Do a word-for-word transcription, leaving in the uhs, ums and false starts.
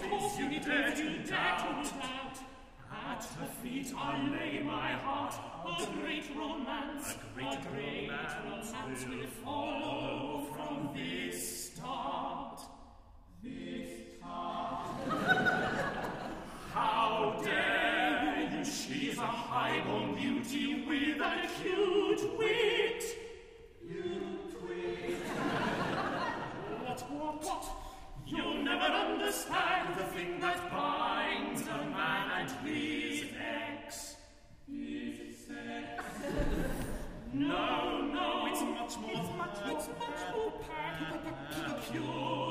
course you dare to doubt. At her feet I'll lay my heart. A great romance, a great, a great romance, romance will follow from this start. This start. How dare you? She's a high-born beauty with a cute wit. You twit. What, what, what? You'll never understand the thing that binds a man and his ex. His sex. No, no, it's much more. It's much, it's much more pure.